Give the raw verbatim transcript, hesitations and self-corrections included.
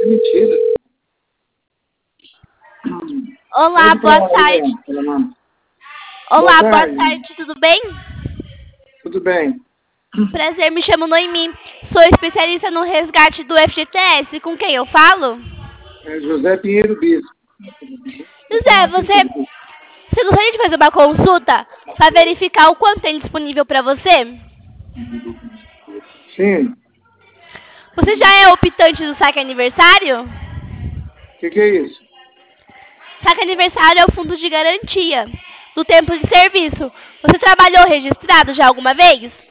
mentira. Olá, boa tarde. Olá, boa tarde, tudo bem? Tudo bem. Prazer, me chamo Noemi. Sou especialista no resgate do F G T S. Com quem eu falo? É José Pinheiro Bispo. José, você, você gostaria de fazer uma consulta para verificar o quanto tem disponível para você? Sim. Você já é optante do saque aniversário? O que, que é isso? Saque aniversário é o fundo de garantia do tempo de serviço. Você trabalhou registrado já alguma vez?